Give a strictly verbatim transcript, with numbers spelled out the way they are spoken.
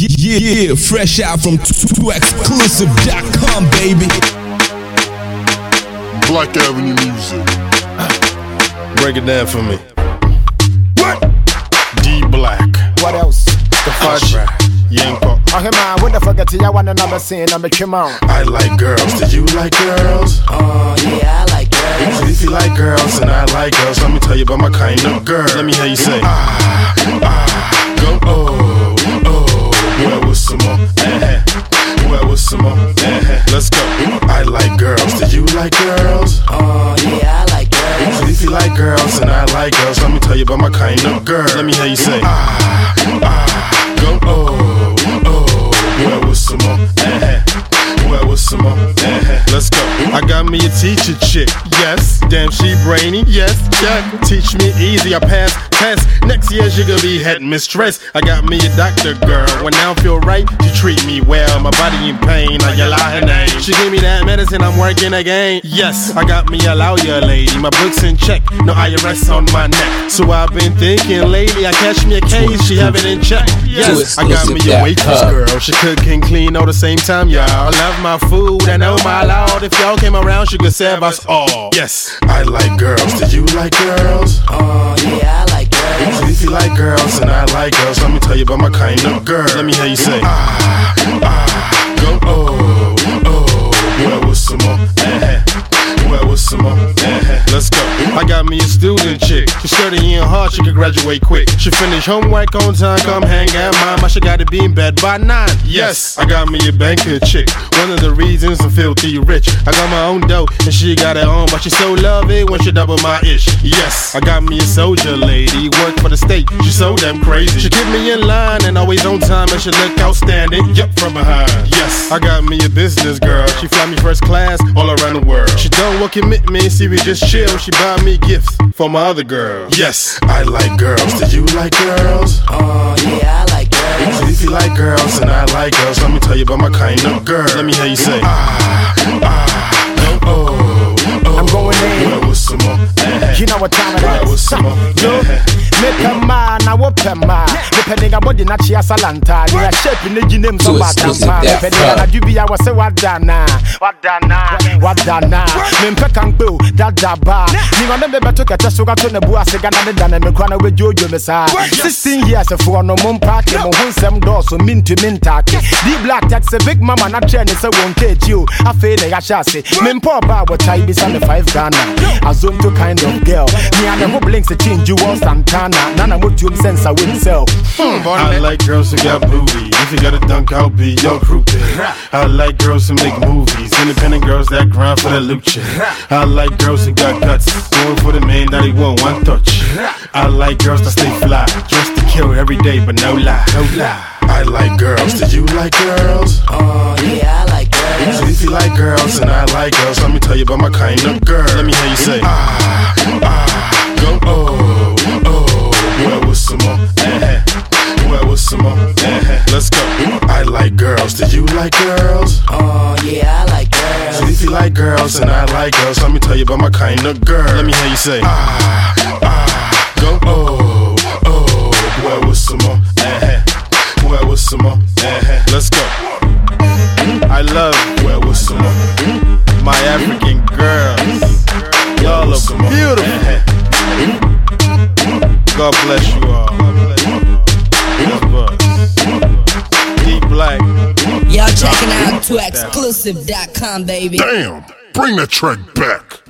Yeah, yeah, fresh out from two exclusive dot com, baby. Black Avenue Music. Break it down for me. What? D Black. What else? The Fudge. Yanko. Oh, hey man, what the fuck is you want another scene? I'm a come on. I like girls. Do you like girls? Oh, yeah, I like girls. If you like girls and I like girls, let me tell you about my kind of girl. Let me hear you say, ah, ah, go, oh, oh. Where was some more? Eh, where was some more? Eh, let's go. I like girls. Do you like girls? Oh, yeah, I like girls. If you like girls and I like girls, let me tell you about my kind of girl. Let me hear you say, ah, ah, go, oh, oh. Where was some more? Eh, where was some more? Eh, let's go. I got me a teacher chick, yes. Damn, she brainy, yes. Check. Teach me easy, I pass test. Next year she gonna be head mistress. I got me a doctor girl. When I don't feel right, she treat me well. My body in pain, I yell out her name. She give me that medicine, I'm working again. Yes, I got me a lawyer lady. My books in check, no I R S on my neck. So I've been thinking lately, I catch me a case, she have it in check. Yes, I got me a waitress girl. She cook and clean all the same time, y'all. I love my food and oh my lord, if y'all came around, she could serve us all. Yes, I like girls. Do you like girls? Oh, yeah, I like girls. If you like girls and I like girls, let me tell you about my kind of girl. Let me hear you say, ah, ah, go, oh, oh. Where was some more? Eh, where was some more? Eh, let's go. I got me a student chick. She studying hard, she can graduate quick. She finish homework on time, come hang out. Mama, she gotta be in bed by nine. Yes, I got me a banker chick. One of the reasons I'm filthy rich. I got my own dough and she got her own, but she so love it when she double my ish. Yes, I got me a soldier lady. Work for the state, she so damn crazy. She keep me in line and always on time, and she look outstanding. Yup, from behind. Yes, I got me a business girl. She fly me first class all around the world. She don't want commitment, see we just chill. She buy me gifts for my other girl. Yes, I like girls. Do you like girls? Oh, yeah, I like girls. If you like girls and I like girls, let me tell you about my kind of girl. Let me hear you say, ah, ah, go, oh, oh. I'm going in. Where was some more? Eh, You know what time it where is? was some more? Yo, me pema na wo pema. Me penga body na chia salanta. Ni a shape ni ginem so badama. Me penga na dubia wo se wadana. Wadana. Wadana. Me mpeka ngbo dadaba. Ni ngone me beto kete so ga to na bu ase ga na de dana me kwa na we jojo me sa. sixteen years for no mum party mo hunsem do so mintu mintake. D Black tax a big mama na train se won cage you. Afa na ya shase. Me mpo ba wo tai bi sa me five Ghana. Azonto kind of girl. Me and the blinks a change you want Santana. Nana what you sense I win self. I like girls who got booty. If you got a dunk, I'll be your groupie. I like girls who make movies. Independent girls that grind for the lucha. I like girls who got guts. Going for the man that he won't one touch. I like girls that stay fly. Dressed to kill every day, but no lie, no lie. I like girls. Do you like girls? Oh, yeah, I like girls. If you like girls and I like girls, let me tell you about my kind of girl. Let me hear you say, ah, ah, go, oh, oh. Where was some more? Eh, where was some more? Eh, let's go. I like girls. Do you like girls? Oh, yeah, I like girls. If you like girls and I like girls, let me tell you about my kind of girl. Let me hear you say, ah, ah, go, oh, oh. Where was some more? Eh, where was some more? Eh, let's go. I love where was some more? My African girls. Y'all are beautiful. God bless you all. D Black. Y'all checking out two exclusive dot com, baby. Damn, bring that track back.